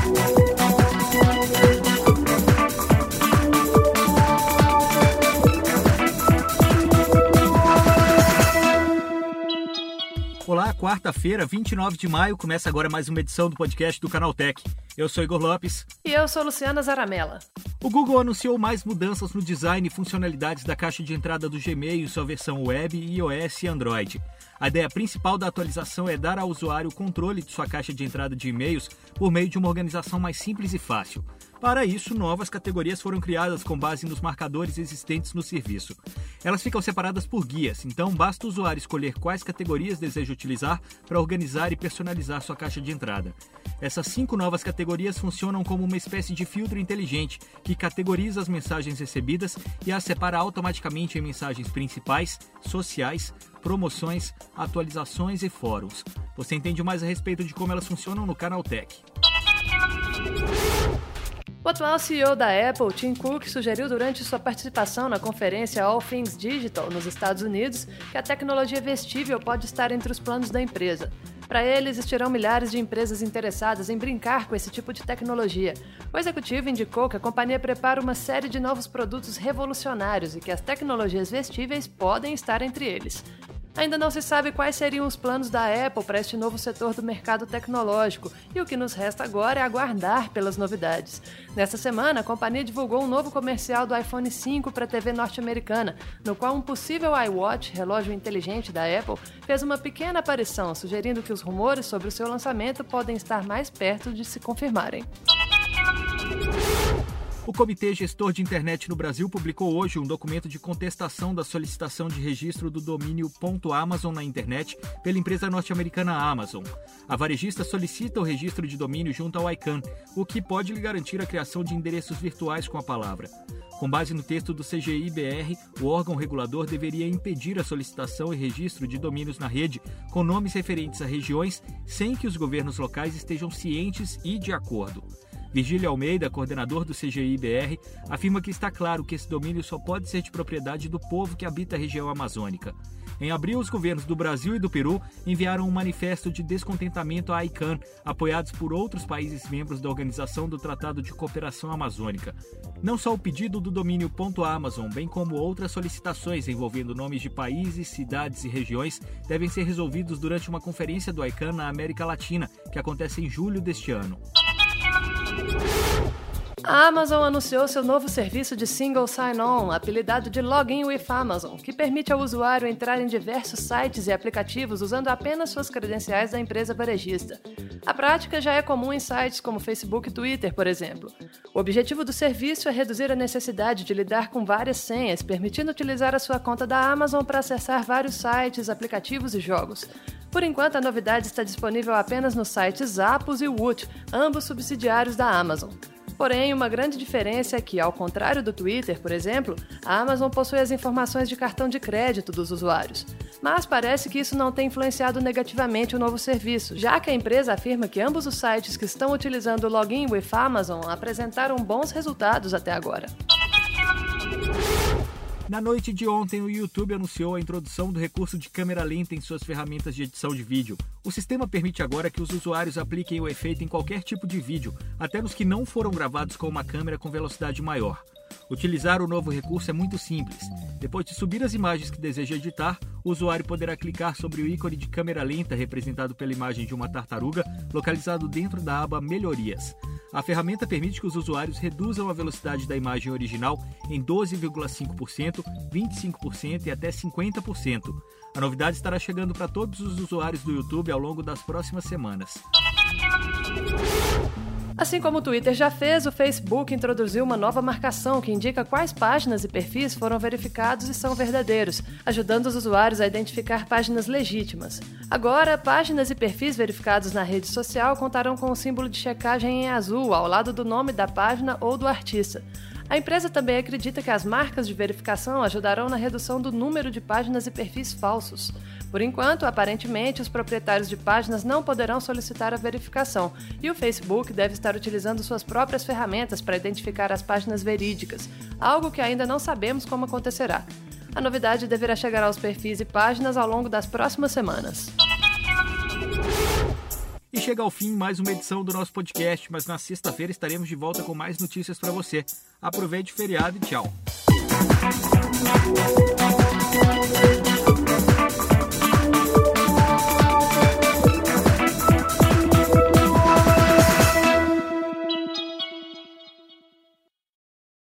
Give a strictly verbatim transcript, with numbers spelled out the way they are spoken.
Olá, quarta-feira, vinte e nove de maio, começa agora mais uma edição do podcast do Canaltech. Eu sou Igor Lopes. E eu sou Luciana Zaramella. O Google anunciou mais mudanças no design e funcionalidades da caixa de entrada do Gmail em sua versão web, iOS e Android. A ideia principal da atualização é dar ao usuário o controle de sua caixa de entrada de e-mails por meio de uma organização mais simples e fácil. Para isso, novas categorias foram criadas com base nos marcadores existentes no serviço. Elas ficam separadas por guias, então basta o usuário escolher quais categorias deseja utilizar para organizar e personalizar sua caixa de entrada. Essas cinco novas categorias funcionam como uma espécie de filtro inteligente que categoriza as mensagens recebidas e as separa automaticamente em mensagens principais, sociais, promoções, atualizações e fóruns. Você entende mais a respeito de como elas funcionam no Canaltech. O atual C E O da Apple, Tim Cook, sugeriu durante sua participação na conferência All Things Digital nos Estados Unidos que a tecnologia vestível pode estar entre os planos da empresa. Para ele, existirão milhares de empresas interessadas em brincar com esse tipo de tecnologia. O executivo indicou que a companhia prepara uma série de novos produtos revolucionários e que as tecnologias vestíveis podem estar entre eles. Ainda não se sabe quais seriam os planos da Apple para este novo setor do mercado tecnológico, e o que nos resta agora é aguardar pelas novidades. Nesta semana, a companhia divulgou um novo comercial do iPhone cinco para a T V norte-americana, no qual um possível iWatch, relógio inteligente da Apple, fez uma pequena aparição, sugerindo que os rumores sobre o seu lançamento podem estar mais perto de se confirmarem. O Comitê Gestor de Internet no Brasil publicou hoje um documento de contestação da solicitação de registro do domínio .amazon na internet pela empresa norte-americana Amazon. A varejista solicita o registro de domínio junto ao I C A N, o que pode lhe garantir a criação de endereços virtuais com a palavra. Com base no texto do C G I B R, o órgão regulador deveria impedir a solicitação e registro de domínios na rede com nomes referentes a regiões sem que os governos locais estejam cientes e de acordo. Virgílio Almeida, coordenador do C G I B R, afirma que está claro que esse domínio só pode ser de propriedade do povo que habita a região amazônica. Em abril, os governos do Brasil e do Peru enviaram um manifesto de descontentamento à I C A N, apoiados por outros países membros da Organização do Tratado de Cooperação Amazônica. Não só o pedido do domínio .amazon, bem como outras solicitações envolvendo nomes de países, cidades e regiões, devem ser resolvidos durante uma conferência do I C A N na América Latina, que acontece em julho deste ano. A Amazon anunciou seu novo serviço de Single Sign-On, apelidado de Login with Amazon, que permite ao usuário entrar em diversos sites e aplicativos usando apenas suas credenciais da empresa varejista. A prática já é comum em sites como Facebook e Twitter, por exemplo. O objetivo do serviço é reduzir a necessidade de lidar com várias senhas, permitindo utilizar a sua conta da Amazon para acessar vários sites, aplicativos e jogos. Por enquanto, a novidade está disponível apenas nos sites Zappos e Woot, ambos subsidiários da Amazon. Porém, uma grande diferença é que, ao contrário do Twitter, por exemplo, a Amazon possui as informações de cartão de crédito dos usuários. Mas parece que isso não tem influenciado negativamente o novo serviço, já que a empresa afirma que ambos os sites que estão utilizando o Login with Amazon apresentaram bons resultados até agora. Na noite de ontem, o YouTube anunciou a introdução do recurso de câmera lenta em suas ferramentas de edição de vídeo. O sistema permite agora que os usuários apliquem o efeito em qualquer tipo de vídeo, até nos que não foram gravados com uma câmera com velocidade maior. Utilizar o novo recurso é muito simples. Depois de subir as imagens que deseja editar, o usuário poderá clicar sobre o ícone de câmera lenta representado pela imagem de uma tartaruga, localizado dentro da aba Melhorias. A ferramenta permite que os usuários reduzam a velocidade da imagem original em doze vírgula cinco por cento, vinte e cinco por cento e até cinquenta por cento. A novidade estará chegando para todos os usuários do YouTube ao longo das próximas semanas. Assim como o Twitter já fez, o Facebook introduziu uma nova marcação que indica quais páginas e perfis foram verificados e são verdadeiros, ajudando os usuários a identificar páginas legítimas. Agora, páginas e perfis verificados na rede social contarão com o símbolo de checagem em azul ao lado do nome da página ou do artista. A empresa também acredita que as marcas de verificação ajudarão na redução do número de páginas e perfis falsos. Por enquanto, aparentemente, os proprietários de páginas não poderão solicitar a verificação e o Facebook deve estar utilizando suas próprias ferramentas para identificar as páginas verídicas, algo que ainda não sabemos como acontecerá. A novidade deverá chegar aos perfis e páginas ao longo das próximas semanas. E chega ao fim mais uma edição do nosso podcast, mas na sexta-feira estaremos de volta com mais notícias para você. Aproveite o feriado e tchau.